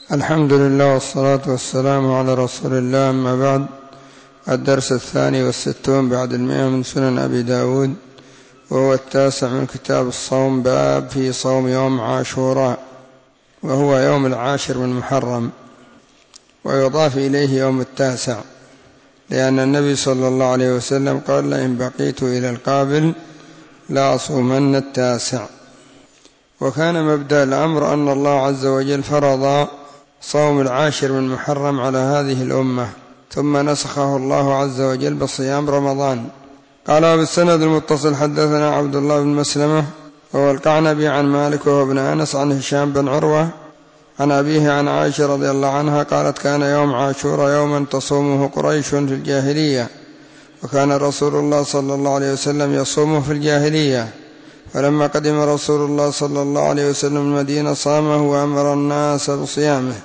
الحمد لله والصلاة والسلام على رسول الله. أما بعد، الدرس 62 بعد 100 من سنن أبي داود، وهو 9 من كتاب الصوم. باب في صوم يوم عاشوراء، وهو يوم 10 من محرم، ويضاف إليه يوم 9، لأن النبي صلى الله عليه وسلم قال: لئن بقيت إلى القابل لأصومن 9. وكان مبدأ الأمر أن الله عز وجل فرض صوم 10 من محرم على هذه الأمة، ثم نسخه الله عز وجل بصيام رمضان. قال: بالسند المتصل حدثنا عبد الله بن مسلمة وهو القعنبي عن مالك وهو ابن أنس عن هشام بن عروة عن أبيه عن عائشة رضي الله عنها قالت: كان يوم عاشوراء يوما تصومه قريش في الجاهلية، وكان رسول الله صلى الله عليه وسلم يصومه في الجاهلية، فلما قدم رسول الله صلى الله عليه وسلم المدينة صامه وأمر الناس بصيامه،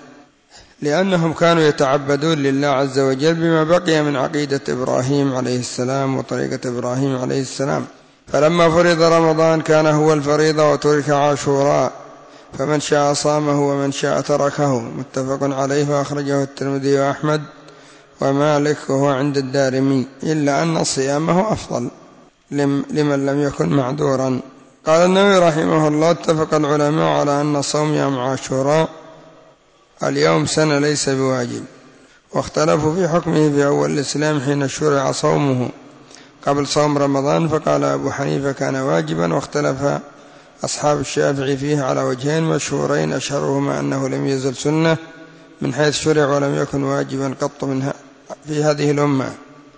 لأنهم كانوا يتعبدون لله عز وجل بما بقي من عقيدة إبراهيم عليه السلام وطريقة إبراهيم عليه السلام. فلما فرض رمضان كان هو الفريضة وترك عاشوراء، فمن شاء صامه ومن شاء تركه. متفق عليه، وأخرجه الترمذي وأحمد ومالك وهو عند الدارمي، إلا أن صيامه أفضل لمن لم يكن معذورا. قال النووي رحمه الله: اتفق العلماء على أن صوم يوم عاشوراء اليوم سنة ليس بواجب، واختلفوا في حكمه في أول الإسلام حين شرع صومه قبل صوم رمضان، فقال أبو حنيفة كان واجبا، واختلف أصحاب الشافعي فيه على وجهين مشهورين، أشهرهما أنه لم يزل سنة من حيث شرع ولم يكن واجبا قط في هذه الأمة،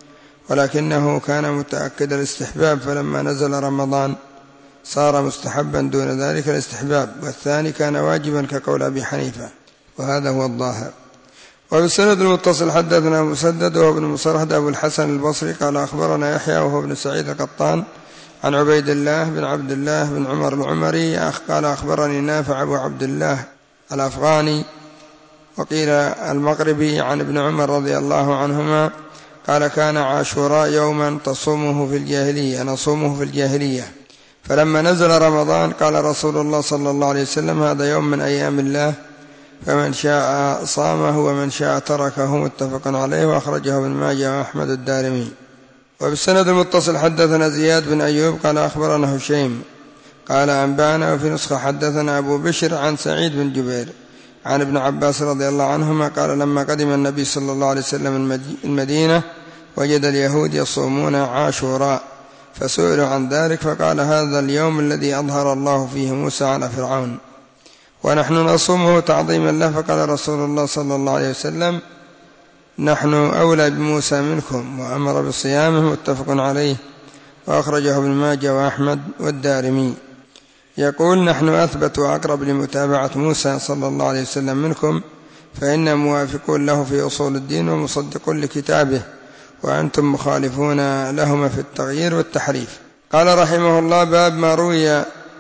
ولكنه كان متأكد الاستحباب، فلما نزل رمضان صار مستحبا دون ذلك الاستحباب، والثاني كان واجبا كقول أبي حنيفة، وهذا هو الظاهر. وبالسند المتصل حدثنا مسدد وهو ابن مصرهد أبو الحسن البصري قال: أخبرنا يحيى وهو ابن سعيد القطان عن عبيد الله بن عبد الله بن عمر العمري قال: أخبرني نافع أبو عبد الله الأفغاني وقيل المغربي عن ابن عمر رضي الله عنهما قال: كان عاشوراء يوما نصومه في الجاهلية، فلما نزل رمضان قال رسول الله صلى الله عليه وسلم: هذا يوم من أيام الله، فمن شاء صامه ومن شاء تركه. متفق عليه، وأخرجه ابن ماجه وأحمد الدارمي. وبالسند المتصل حدثنا زياد بن أيوب قال: أخبرنا هشيم قال: أنبانا، وفي نسخة حدثنا أبو بشر عن سعيد بن جبير عن ابن عباس رضي الله عنهما قال: لما قدم النبي صلى الله عليه وسلم المدينة وجد اليهود يصومون عاشوراء، فسئلوا عن ذلك فقال: هذا اليوم الذي أظهر الله فيه موسى على فرعون، ونحن نصومه تعظيما له. فقال رسول الله صلى الله عليه وسلم: نحن أولى بموسى منكم، وأمر بصيامه. متفق عليه، وأخرجه ابن ماجه وأحمد والدارمي. يقول: نحن أثبت وأقرب لمتابعة موسى صلى الله عليه وسلم منكم، فإنا موافقون له في أصول الدين ومصدقون لكتابه، وأنتم مخالفون لهما في التغيير والتحريف. قال رحمه الله: باب ما روي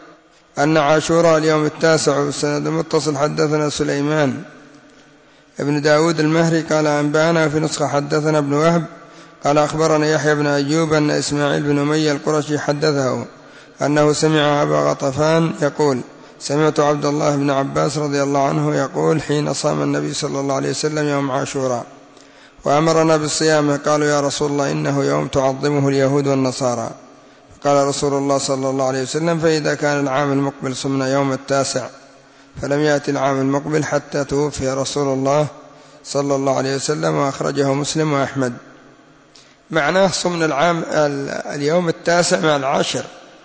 أن عاشوراء اليوم 9. بالسند المتصل حدثنا سليمان ابن داود المهري قال: أنبانا، وفي نسخة حدثنا ابن وهب قال: أخبرنا يحيى بن أيوب أن إسماعيل بن أمية القرشي حدثه أنه سمع أبا غطفان يقول: سمعت عبد الله بن عباس رضي الله عنه يقول: حين صام النبي صلى الله عليه وسلم يوم عاشوراء وأمرنا بالصيام، قالوا: يا رسول الله، إنه يوم تعظمه اليهود والنصارى. قال رسول الله صلى الله عليه وسلم: فإذا كان العام المقبل صمنا يوم 9، فلم يأتي العام المقبل حتى توفي رسول الله صلى الله عليه وسلم. وأخرجه مسلم وأحمد. معناه صمنا اليوم 9 مع 10،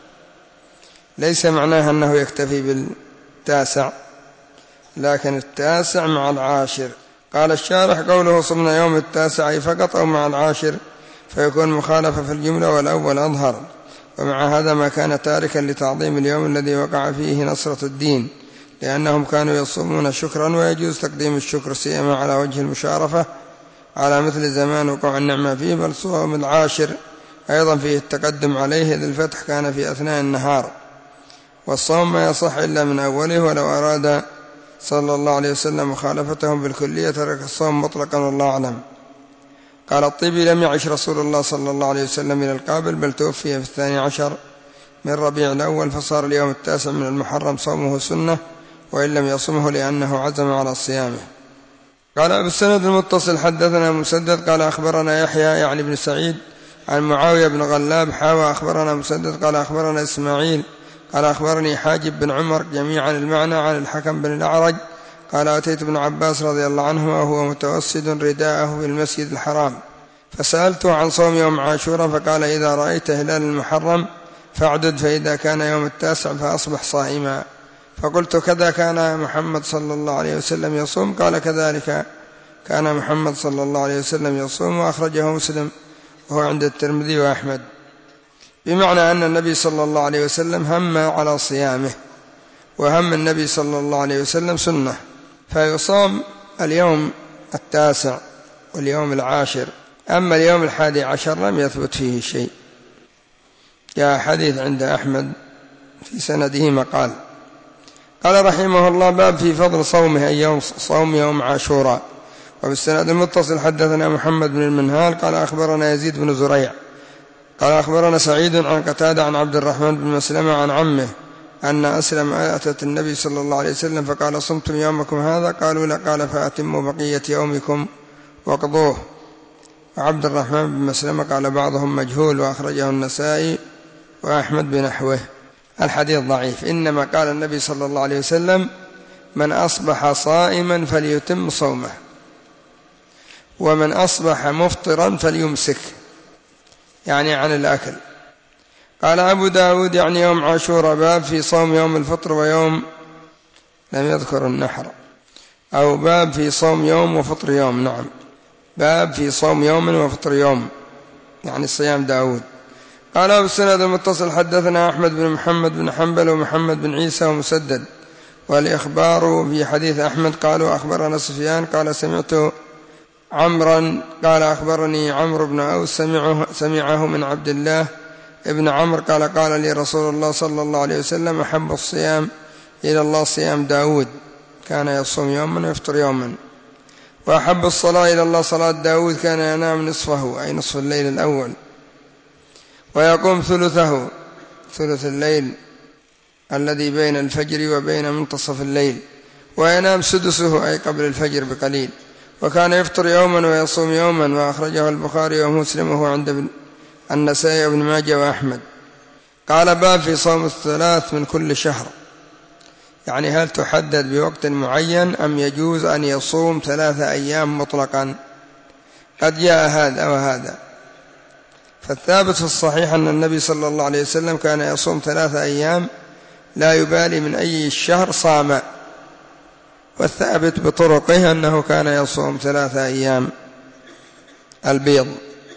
ليس معناه أنه يكتفي 9، لكن 9 مع 10. قال الشارح: قوله صمنا يوم 9 أي فقط أو مع 10، فيكون مخالفة في الجملة، والأول أظهر. ومع هذا ما كان تاركا لتعظيم اليوم الذي وقع فيه نصرة الدين، لأنهم كانوا يصومون شكرا، ويجوز تقديم الشكر سيما على وجه المشارفة على مثل زمان وقوع النعمة فيه. بل صوم 10 أيضا فيه التقدم عليه، إذ الفتح كان في أثناء النهار، والصوم ما يصح إلا من أوله، ولو أراد صلى الله عليه وسلم مخالفتهم بالكلية ترك الصوم مطلقا، والله أعلم. قال الطيبي: لم يعش رسول الله صلى الله عليه وسلم إلى القابل، بل توفي في 12 من ربيع الأول، فصار اليوم 9 من المحرم صومه سنة، وإن لم يصمه لأنه عزم على صيامه. قال بالسند المتصل حدثنا مسدد قال أخبرنا يحيى يعني بن سعيد عن معاوية بن غلاب حاوى أخبرنا مسدد قال أخبرنا إسماعيل قال أخبرني حاجب بن عمر جميعا المعنى عن الحكم بن الأعرج قال أتيت ابن عباس رضي الله عنه وهو متوسد رداءه في المسجد الحرام فسألته عن صوم يوم عاشوراء فقال إذا رأيت هلال المحرم فاعدد فإذا كان يوم 9 فأصبح صائما. فقلت كذا كان محمد صلى الله عليه وسلم يصوم؟ قال كذلك كان محمد صلى الله عليه وسلم يصوم وأخرجه مسلم وهو عند الترمذي وأحمد، بمعنى أن النبي صلى الله عليه وسلم هم على صيامه، وهم النبي صلى الله عليه وسلم سنة، فيصام اليوم 9 واليوم 10. أما اليوم 11 لم يثبت فيه شيء. جاء حديث عند أحمد في سنده مقال. قال رحمه الله باب في فضل صومه أي صوم يوم عاشوراء. وبالسند المتصل حدثنا محمد بن المنهال قال أخبرنا يزيد بن زريع قال أخبرنا سعيد عن قتادة عن عبد الرحمن بن مسلمة عن عمه أن أسلم أتت النبي صلى الله عليه وسلم فقال صمتم يومكم هذا؟ قالوا لا. قال فأتموا بقية يومكم واقضوه. وعبد الرحمن بن مسلمة قال بعضهم مجهول وأخرجه النسائي وأحمد بنحوه. الحديث ضعيف، إنما قال النبي صلى الله عليه وسلم من أصبح صائما فليتم صومه، ومن أصبح مفطرا فليمسك، يعني عن الأكل. قال أبو داود يعني يوم عاشوراء باب في صوم يوم الفطر ويوم، لم يذكر النحر، أو باب في صوم يوم وفطر يوم. نعم، باب في صوم يوم وفطر يوم، يعني صيام داود. قال أبو السند المتصل حدثنا أحمد بن محمد بن حنبل ومحمد بن عيسى ومسدد، والإخبار في حديث أحمد قالوا أخبرنا سفيان قال سمعت عمرا قال أخبرني عمرو بن أوس سمعه من عبد الله ابن عمرو قال لي رسول الله صلى الله عليه وسلم أحب الصيام إلى الله صيام داود كان يصوم يوما ويفطر يوما، وأحب الصلاة إلى الله صلاة داود كان ينام نصفه أي نصف الليل الأول ويقوم ثلثه ثلث الليل الذي بين الفجر وبين منتصف الليل، وينام سدسه أي قبل الفجر بقليل، وكان يفطر يوما ويصوم يوما. وأخرجه البخاري ومسلم وهو عند النسائي وابن ماجه وأحمد. قال باب في صوم 3 من كل شهر، يعني هل تحدد بوقت معين أم يجوز أن يصوم 3 أيام مطلقا؟ قد جاء هذا وهذا، فالثابت في الصحيح أن النبي صلى الله عليه وسلم كان يصوم 3 أيام لا يبالي من أي الشهر صام، والثابت بطرقه أنه كان يصوم 3 أيام البيض،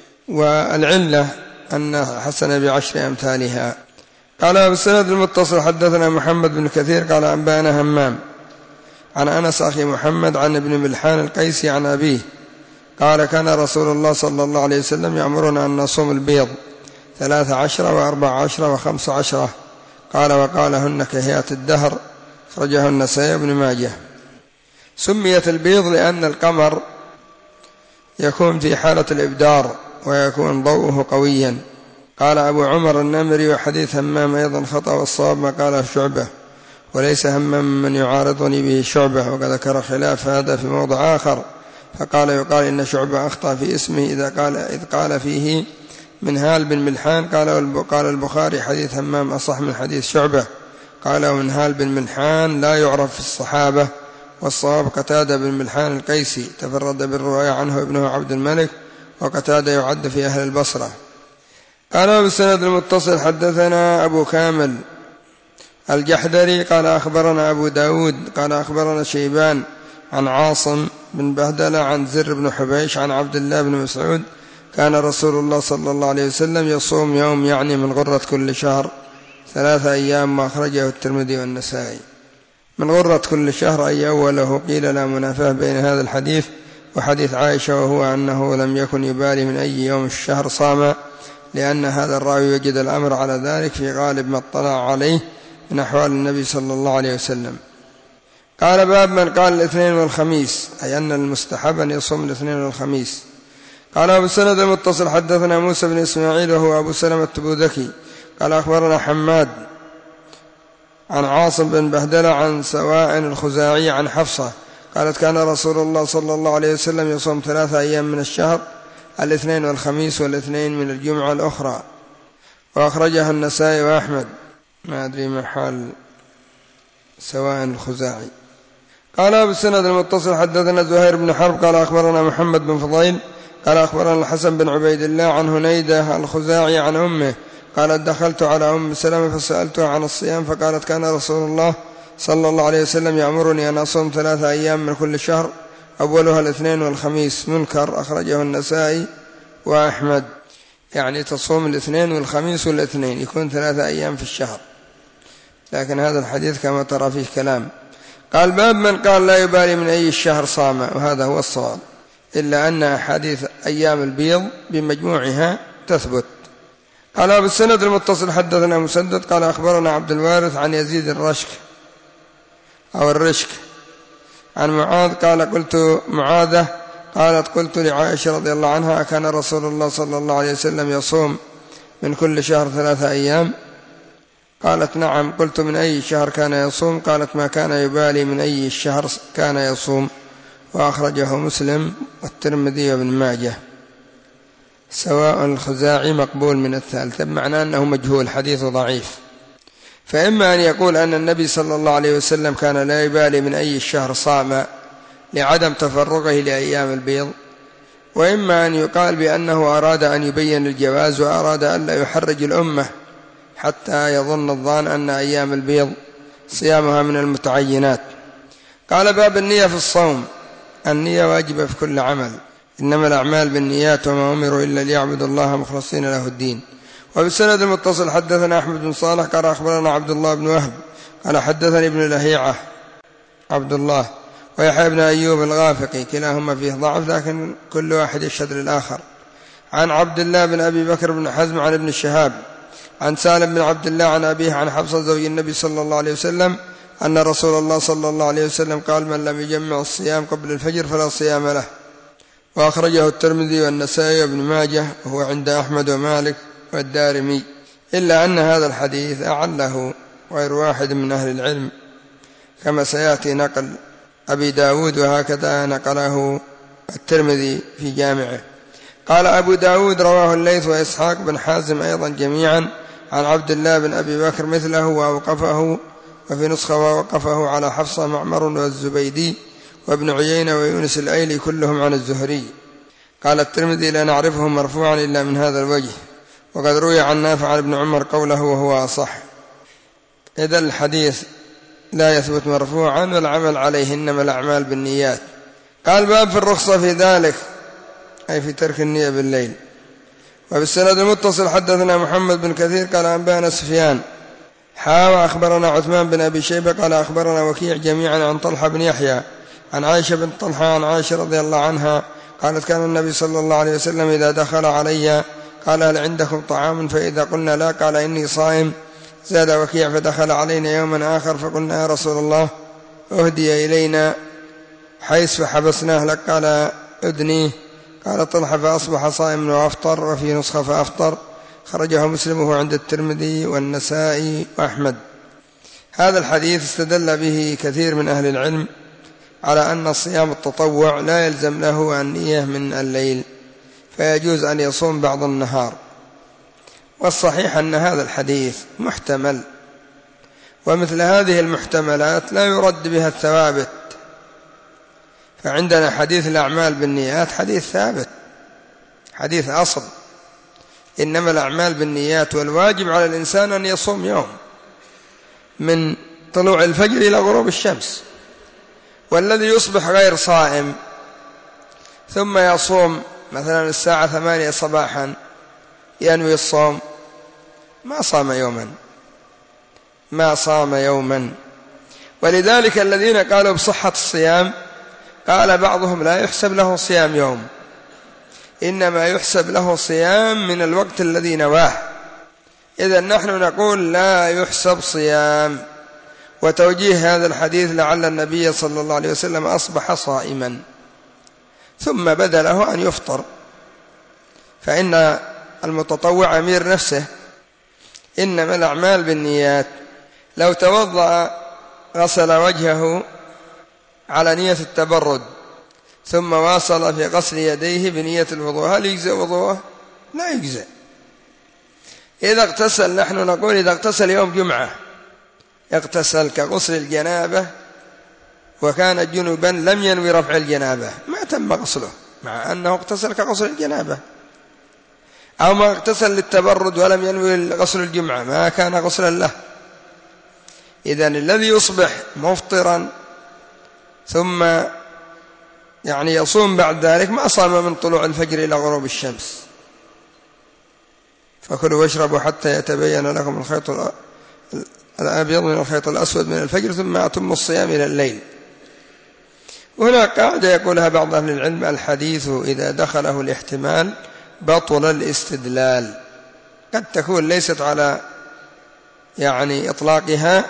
والعلة أن حسن ب10 أمثالها. قال بالسند المتصل حدثنا محمد بن كثير قال أنبأنا همام عن أنس أخي محمد عن ابن ملحان القيسي عن أبيه قال كان رسول الله صلى الله عليه وسلم يأمرنا أن نصوم البيض 13 و14 و15. قال وقالهن كهيات الدهر، أخرجه النسائي بن ماجه. سميت البيض لأن القمر يكون في حالة الإبدار ويكون ضوءه قويا. قال أبو عمر النمري وحديث همام أيضا خطأ، والصواب ما قال شعبة، وليس همام من يعارضني به شعبة، وقد ذكر خلاف هذا في موضع آخر فقال يقال إن شعبة أخطأ في اسمه إذ قال فيه منهال بن ملحان. قال البخاري حديث همام أصح من حديث شعبة. قال منهال بن ملحان لا يعرف في الصحابة، والصواب قتادة بن ملحان القيسي تفرد بالرواية عنه ابنه عبد الملك، وقتادة يعد في أهل البصرة. قال بالسند المتصل حدثنا أبو كامل الجحدري قال أخبرنا أبو داود قال أخبرنا شيبان عن عاصم بن بهدلة عن زر بن حبيش عن عبد الله بن مسعود كان رسول الله صلى الله عليه وسلم يصوم يوم يعني من غرة كل شهر 3 أيام، وأخرجه الترمذي والنسائي. من غرة كل شهر أي أوله، قيل لا منافاة بين هذا الحديث وحديث عائشة، وهو أنه لم يكن يبالي من أي يوم الشهر صام، لأن هذا الراوي وجد الأمر على ذلك في غالب ما اطلع عليه من أحوال النبي صلى الله عليه وسلم. قال باب من قال الاثنين والخميس، أي أن المستحب أن يصوم الاثنين والخميس. قال أبو السند المتصل حدثنا موسى بن إسماعيل وهو أبو سلمة التبوذكي قال أخبرنا حماد عن عاصم بن بهدلة عن سواء الخزاعي عن حفصة قالت كان رسول الله صلى الله عليه وسلم يصوم 3 أيام من الشهر، الاثنين والخميس والاثنين من الجمعة الأخرى، وأخرجها النسائي وأحمد. ما أدري ما حال سواء الخزاعي. قال بالسند المتصل حدثنا زهير بن حرب قال أخبرنا محمد بن فضيل قال أخبرنا الحسن بن عبيد الله عن هنيدة الخزاعي عن أمه قالت دخلت على أم سلمة فسألتها عن الصيام فقالت كان رسول الله صلى الله عليه وسلم يأمرني أن أصوم 3 أيام من كل شهر أولها الاثنين والخميس. منكر، أخرجه النسائي وأحمد. يعني تصوم الاثنين والخميس والاثنين، يكون 3 أيام في الشهر، لكن هذا الحديث كما ترى فيه كلام. قال باب من قال لا يبالي من أي الشهر صام، وهذا هو الصواب، إلا أن أحاديث أيام البيض بمجموعها تثبت. قال بالسند المتصل حدثنا مسدد قال أخبرنا عبد الوارث عن يزيد الرشك عن معاذ قال قلت معاذة قالت قلت لعائشة رضي الله عنها كان رسول الله صلى الله عليه وسلم يصوم من كل شهر 3 أيام؟ قالت نعم. قلت من أي شهر كان يصوم؟ قالت ما كان يبالي من أي الشهر كان يصوم، وأخرجه مسلم والترمذي وابن ماجه. سواء الخزاعي مقبول من الثالثة، بمعنى أنه مجهول، حديث ضعيف. فإما أن يقول أن النبي صلى الله عليه وسلم كان لا يبالي من أي الشهر صام لعدم تفرغه لأيام البيض، وإما أن يقال بأنه أراد أن يبين الجواز وأراد أن لا يحرج الأمة حتى يظن الظان أن أيام البيض صيامها من المتعينات. قال باب النية في الصوم. النية واجبة في كل عمل، إنما الأعمال بالنيات وما أمروا إلا ليعبدوا الله مخلصين له الدين. وبالسند المتصل حدثنا أحمد بن صالح قال أخبرنا عبد الله بن وهب قال حدثني ابن لهيعة عبد الله ويحيى بن أيوب الغافقي كلاهما فيه ضعف، لكن كل واحد يشهد للآخر. عن عبد الله بن أبي بكر بن حزم عن ابن الشهاب عن سالم بن عبد الله عن أبيه عن حفصة زوج النبي صلى الله عليه وسلم أن رسول الله صلى الله عليه وسلم قال من لم يجمع الصيام قبل الفجر فلا صيام له. وأخرجه الترمذي والنسائي وابن ماجه وهو عند أحمد ومالك والدارمي، إلا أن هذا الحديث أعله غير واحد من أهل العلم كما سيأتي نقل أبي داود، وهكذا نقله الترمذي في جامعه. قال أبو داود رواه الليث وإسحاق بن حازم أيضا جميعا عن عبد الله بن أبي بكر مثله وأوقفه، وفي نسخة ووقفه على حفصة معمر والزبيدي وابن عيينة ويونس الأيلي كلهم عن الزهري. قال الترمذي لا نعرفه مرفوعا إلا من هذا الوجه، وقد روي عن نافع عن ابن عمر قوله وهو أصح. إذا الحديث لا يثبت مرفوعا والعمل عليه، إنما الأعمال بالنيات. قال باب في الرخصة في ذلك، أي في ترك النية بالليل. وبالسند المتصل حدثنا محمد بن كثير قال أنبأنا سفيان وأخبرنا عثمان بن أبي شيبة قال أخبرنا وكيع جميعا عن طلحة بن يحيى عن عائشة بن طلحة عن عائشة رضي الله عنها قالت كان النبي صلى الله عليه وسلم إذا دخل علي قال هل عندكم طعام؟ فإذا قلنا لا قال إني صائم. زاد وكيع فدخل علينا يوما آخر فقلنا يا رسول الله أهدي إلينا حيث فحبسناه لك؟ قال أدنيه. قال طلحة فأصبح صائما وأفطر، وفي نسخة فأفطر. خرجه مسلم وهو عند الترمذي والنسائي وأحمد. هذا الحديث استدل به كثير من أهل العلم على أن الصيام التطوع لا يلزم له النية من الليل، فيجوز أن يصوم بعض النهار. والصحيح أن هذا الحديث محتمل، ومثل هذه المحتملات لا يرد بها الثوابت. فعندنا حديث الأعمال بالنيات حديث ثابت، حديث أصل، إنما الأعمال بالنيات، والواجب على الإنسان أن يصوم يوم من طلوع الفجر إلى غروب الشمس. والذي يصبح غير صائم ثم يصوم مثلا الساعة 8 صباحا ينوي الصوم ما صام يوما. ولذلك الذين قالوا بصحة الصيام قال بعضهم لا يحسب له صيام يوم، إنما يحسب له صيام من الوقت الذي نواه. إذن نحن نقول لا يحسب صيام. وتوجيه هذا الحديث لعل النبي صلى الله عليه وسلم أصبح صائما ثم بدا له أن يفطر، فإن المتطوع أمير نفسه، إنما الأعمال بالنيات. لو توضأ غسل وجهه على نية التبرد ثم واصل في غسل يديه بنية الوضوء، هل يجزئ وضوءه؟ لا يجزئ. إذا اغتسل، نحن نقول إذا اغتسل يوم جمعة، اغتسل كغسل الجنابة وكان جنبا لم ينوي رفع الجنابة، ما تم غسله مع أنه اغتسل كغسل الجنابة. أو ما اغتسل للتبرد ولم ينوي غسل الجمعة، ما كان غسلا له. إذن الذي يصبح مفطرا ثم يصوم بعد ذلك ما صام من طلوع الفجر إلى غروب الشمس. فكلوا واشربوا حتى يتبين لكم الخيط الأبيض من الخيط الأسود من الفجر ثم أتموا الصيام إلى الليل. وهناك قاعدة يقولها بعض أهل العلم: الحديث إذا دخله الاحتمال بطل الاستدلال. قد تكون ليست على إطلاقها،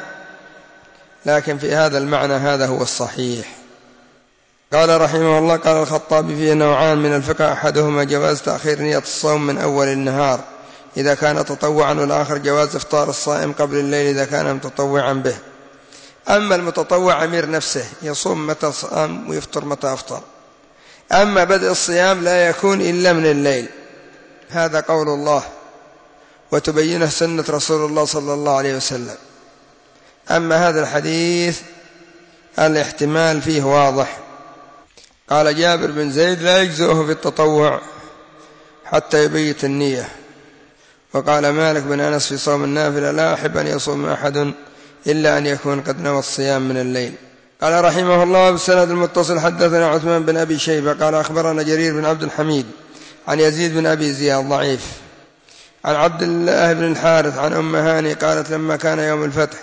لكن في هذا المعنى هذا هو الصحيح. قال رحمه الله: قال الخطابي: فيه نوعان من الفقه، أحدهما جواز تأخير نية الصوم من أول النهار إذا كان تطوعا، والآخر جواز إفطار الصائم قبل الليل إذا كان متطوعا به. أما المتطوع أمير نفسه، يصوم متى صام ويفطر متى أفطر. أما بدء الصيام لا يكون إلا من الليل، هذا قول الله وتبينه سنة رسول الله صلى الله عليه وسلم. أما هذا الحديث الاحتمال فيه واضح. قال جابر بن زيد: لا يجزئه في التطوع حتى يبيت النية. وقال مالك بن أنس في صوم النافلة: لا أحب أن يصوم أحد إلا أن يكون قد نوى الصيام من الليل. قال رحمه الله: بالسند المتصل حدثنا عثمان بن أبي شيبة قال أخبرنا جرير بن عبد الحميد عن يزيد بن أبي زياد ضعيف عن عبد الله بن الحارث عن أم هاني قالت: لما كان يوم الفتح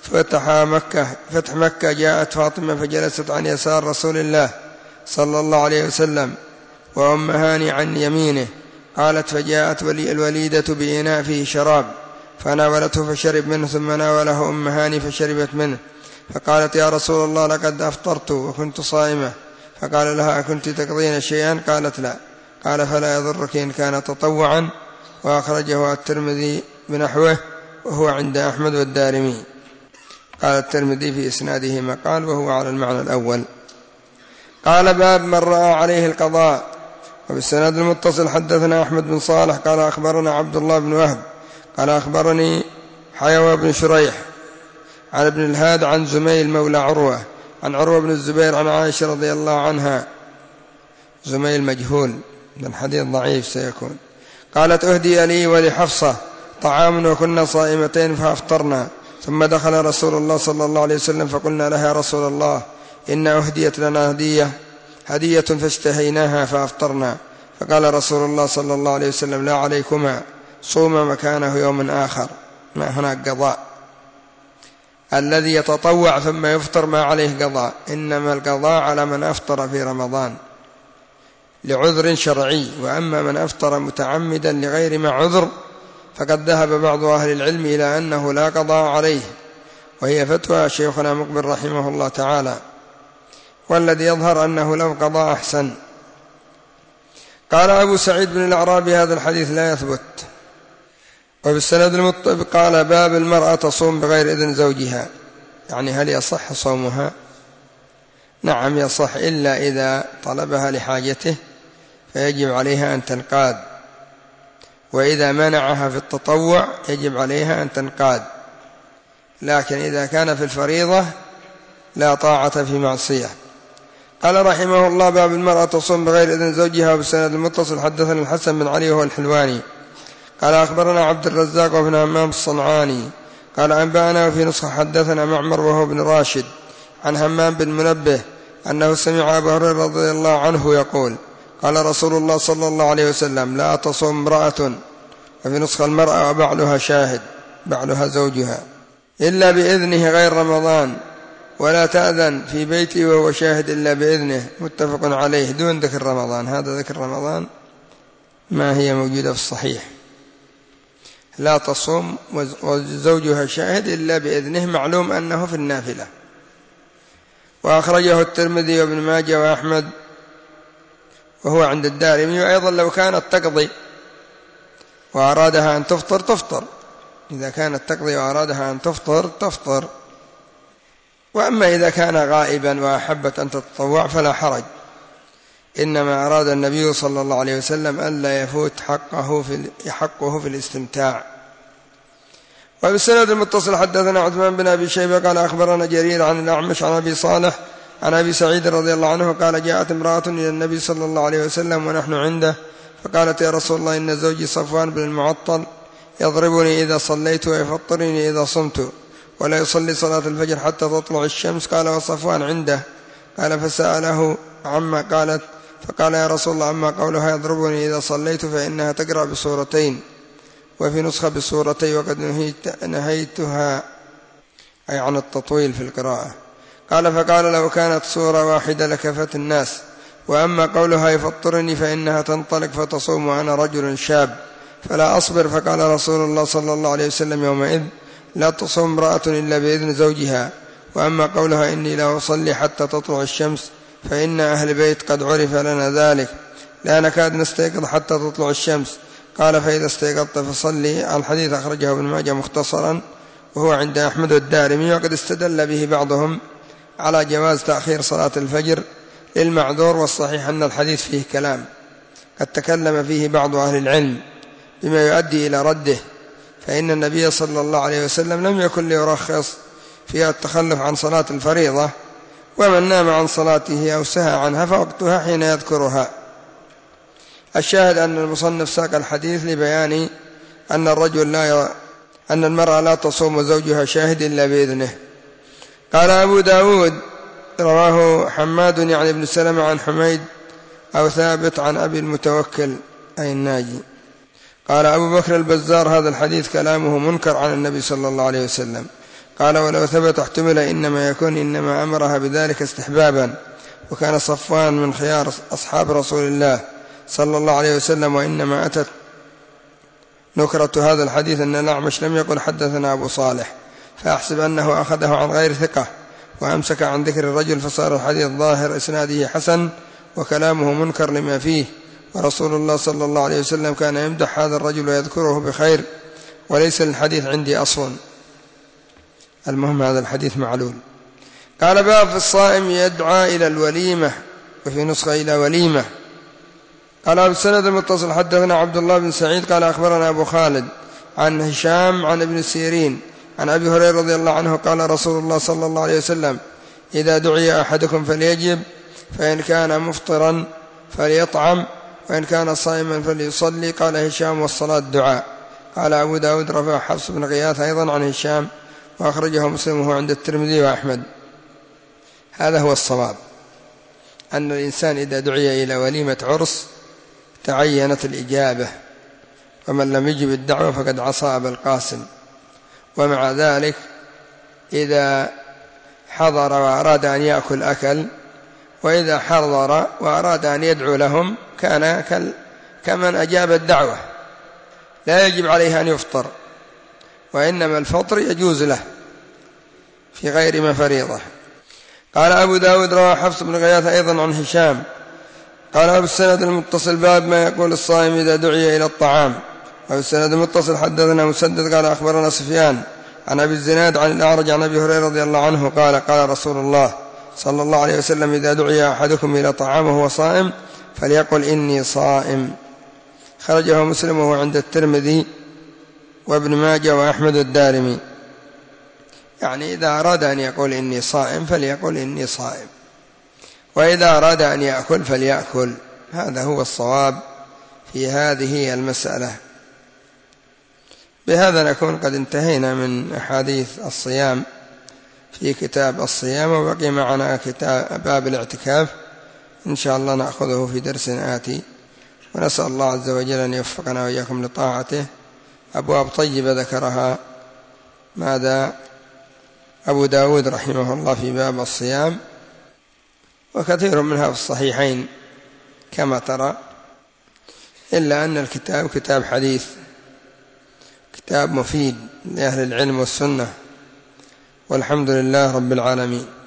فتح مكة جاءت فاطمة فجلست عن يسار رسول الله صلى الله عليه وسلم وأم هاني عن يمينه. قالت: فجاءت الوليدة بإناء فيه شراب فناولته فشرب منه، ثم ناوله أم هاني فشربت منه، فقالت: يا رسول الله لقد أفطرت وكنت صائمة. فقال لها: أكنت تقضين شيئا؟ قالت: لا. قال: فلا يضرك إن كان تطوعا. وأخرجه الترمذي بنحوه وهو عند أحمد والدارمي. قال الترمذي في إسناده مقال وهو على المعنى الأول. قال: باب من رأى عليه القضاء. وبالسند المتصل حدثنا أحمد بن صالح قال أخبرنا عبد الله بن وهب قال أخبرني حيوى بن شريح عن ابن الهاد عن زميل مولى عروة عن عروة بن الزبير عن عائشة رضي الله عنها. زميل مجهول، من حديث ضعيف سيكون. قالت: أهدي لي ولحفصة طعام وكنا صائمتين فأفطرنا، ثم دخل رسول الله صلى الله عليه وسلم فقلنا لها: يا رسول الله إن أهديت لنا هدية فاشتهيناها فأفطرنا. فقال رسول الله صلى الله عليه وسلم: لا عليكما، صوم مكانه يوم آخر. ما هناك قضاء. الذي يتطوع ثم يفطر ما عليه قضاء، إنما القضاء على من أفطر في رمضان لعذر شرعي. وأما من أفطر متعمدا لغير ما عذر فقد ذهب بعض أهل العلم إلى أنه لا قضاء عليه، وهي فتوى شيخنا مقبل رحمه الله تعالى، والذي يظهر أنه لو قضاء أحسن. قال أبو سعيد بن الأعرابي: هذا الحديث لا يثبت. وبالسند المطلب قال: باب المرأة تصوم بغير إذن زوجها، هل يصح صومها؟ نعم يصح، إلا إذا طلبها لحاجته فيجب عليها أن تنقاد، وإذا منعها في التطوع يجب عليها أن تنقاد، لكن إذا كان في الفريضة لا طاعة في معصية. قال رحمه الله: باب المرأة تصوم بغير إذن زوجها. وبالسند المتصل حدثنا الحسن بن علي وهو الحلواني قال أخبرنا عبد الرزاق وابن همام الصنعاني قال أنبأنا، وفي نسخة حدثنا معمر وهو بن راشد عن همام بن منبه أنه سمع أبا هريرة رضي الله عنه يقول: قال رسول الله صلى الله عليه وسلم: لا تصوم امرأة، وفي نسخة المرأة وبعلها شاهد، بعلها زوجها، إلا بإذنه غير رمضان، ولا تأذن في بيتي وهو شاهد إلا بإذنه. متفق عليه، دون ذكر رمضان. هذا ذكر رمضان ما هي موجودة في الصحيح. لا تصوم وزوجها شاهد إلا بإذنه، معلوم أنه في النافلة. وأخرجه الترمذي وابن ماجه وأحمد وهو عند الدارمي. وأيضا لو كانت تقضي وأرادها أن تفطر إذا كانت تقضي وأرادها أن تفطر تفطر. وأما إذا كان غائبا وأحبت أن تتطوع فلا حرج، إنما أراد النبي صلى الله عليه وسلم ألا يفوت حقه في الاستمتاع. وبالسند المتصل حدثنا عثمان بن أبي شيبة قال أخبرنا جرير عن الأعمش عن أبي صالح عن أبي سعيد رضي الله عنه قال جاءت امرأة إلى النبي صلى الله عليه وسلم ونحن عنده فقالت يا رسول الله إن زوجي صفوان بن المعطل يضربني إذا صليت ويفطرني إذا صمت ولا يصلي صلاة الفجر حتى تطلع الشمس. قال وصفوان عنده. قال فسأله عما قالت فقال يا رسول الله أما قولها يضربني إذا صليت فإنها تقرأ بسورتين وفي نسخة بسورتين وقد نهيتها، أي عن التطويل في القراءة. قال فقال لو كانت سورة واحدة لكفت الناس، وأما قولها يفطرني فإنها تنطلق فتصوم وأنا رجل شاب فلا أصبر. فقال رسول الله صلى الله عليه وسلم يومئذ لا تصوم امرأة إلا بإذن زوجها. وأما قولها إني لا أصلي حتى تطلع الشمس فإن أهل بيت قد عرف لنا ذلك لا نكاد نستيقظ حتى تطلع الشمس. قال فإذا استيقظت فصلي. الحديث أخرجه ابن ماجه مختصرا وهو عند أحمد والدارمي، وقد استدل به بعضهم على جواز تأخير صلاة الفجر للمعذور، والصحيح أن الحديث فيه كلام قد تكلم فيه بعض أهل العلم بما يؤدي إلى رده، فإن النبي صلى الله عليه وسلم لم يكن ليرخص في التخلف عن صلاة الفريضة، ومن نام عن صلاته أو سهى عنها فوقتها حين يذكرها. الشاهد أن المصنف ساق الحديث لبيان أن المرأة لا تصوم زوجها شاهد إلا بإذنه. قال أبو داود رواه حماد يعني ابن سلمة عن حميد أو ثابت عن أبي المتوكل أي الناجي. قال أبو بكر البزار هذا الحديث كلامه منكر عن النبي صلى الله عليه وسلم. قال ولو ثبت احتمل إنما أمرها بذلك استحبابا، وكان صفوان من خيار أصحاب رسول الله صلى الله عليه وسلم. وإنما أتت نكرة هذا الحديث أن الأعمش لم يقل حدثنا أبو صالح، فأحسب أنه أخذه عن غير ثقة وأمسك عن ذكر الرجل، فصار الحديث ظاهر إسناده حسن وكلامه منكر لما فيه. ورسول الله صلى الله عليه وسلم كان يمدح هذا الرجل ويذكره بخير، وليس للحديث عندي أصل. المهم هذا الحديث معلول. قال باب في الصائم يدعى إلى الوليمة، وفي نسخة إلى وليمة. قال بالسند المتصل حدثنا عبد الله بن سعيد قال أخبرنا أبو خالد عن هشام عن ابن سيرين عن أبي هريرة رضي الله عنه قال رسول الله صلى الله عليه وسلم إذا دعي أحدكم فليجب، فإن كان مفطرا فليطعم، وإن كان صائما فليصلي. قال هشام والصلاة دعاء. قال أبو داود رفع حفص بن غياث أيضا عن هشام وأخرجه مسلم وهو عند الترمذي وأحمد. هذا هو الصواب، أن الإنسان إذا دعي إلى وليمة عرس تعينت الإجابة، ومن لم يجب الدعوة فقد عصى أبا القاسم. ومع ذلك إذا حضر وأراد أن يأكل أكل، وإذا حضر وأراد أن يدعو لهم كان كمن أجاب الدعوة، لا يجب عليه أن يفطر، وإنما الفطر يجوز له في غير ما فريضة. قال أبو داود رواه حفص بن غياث أيضا عن هشام قال بالسند المتصل باب ما يقول الصائم إذا دعي إلى الطعام. وبالسند المتصل حدثنا مسدد قال أخبرنا سفيان عن أبي الزناد عن الأعرج عن أبي هريرة رضي الله عنه قال قال رسول الله صلى الله عليه وسلم إذا دعي أحدكم إلى طعام وهو صائم فليقل إني صائم. خرجه مسلم وهو عند الترمذي وابن ماجه وأحمد الدارمي. يعني إذا أراد أن يقول إني صائم فليقل إني صائم، وإذا أراد أن يأكل فليأكل. هذا هو الصواب في هذه المسألة. بهذا نكون قد انتهينا من أحاديث الصيام في كتاب الصيام، وبقي معنا كتاب باب الاعتكاف إن شاء الله نأخذه في درس آتي، ونسأل الله عز وجل أن يوفقنا وإياكم لطاعته. أبواب طيبة ذكرها ماذا أبو داود رحمه الله في باب الصيام، وكثير منها في الصحيحين كما ترى، إلا أن الكتاب كتاب حديث، كتاب مفيد لأهل العلم والسنة، والحمد لله رب العالمين.